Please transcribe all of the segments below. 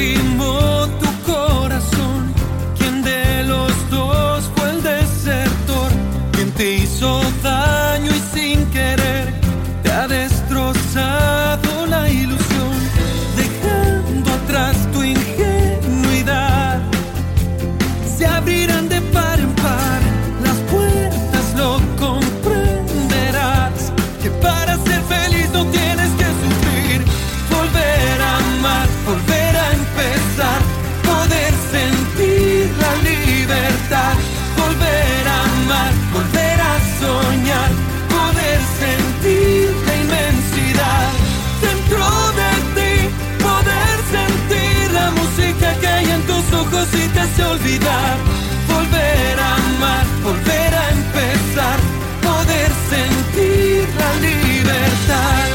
lastimó tu corazón? ¿Quién de los dos fue el desertor? ¿Quién te hizo daño y sin querer te ha destrozado la ilusión? Dejando atrás tu ingenuidad, se abrirán de par en par las puertas, lo comprenderás, que para ser feliz no tienes que sufrir. Volver a amar, volver a empezar, poder sentir la libertad. Volver a amar, volver a soñar, poder sentir la inmensidad. Dentro de ti, poder sentir la música que hay en tus ojos y te hace olvidar. Volver a amar, volver a empezar, poder sentir la libertad.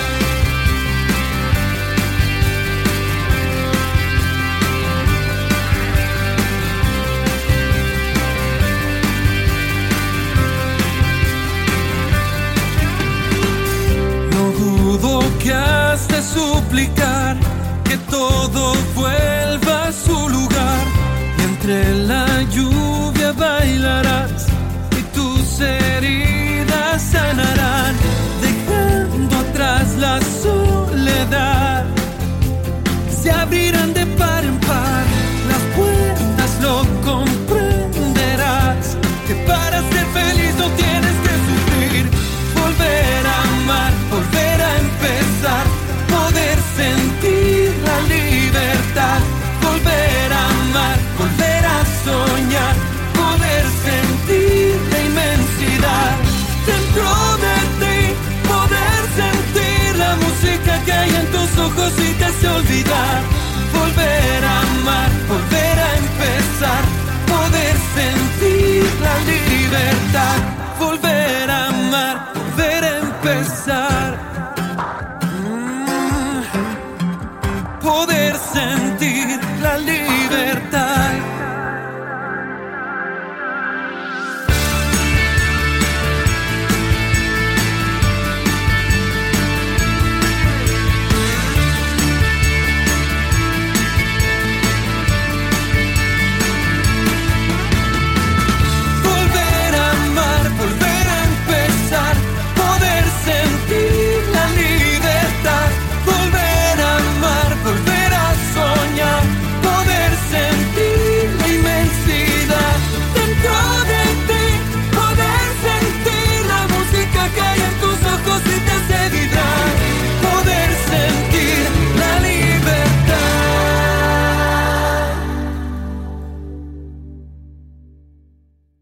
No dudo que has de suplicar que todo vuelva a su lugar, y entre la lluvia bailarás y tus heridas sanarán, dejando atrás la soledad. Se abrirán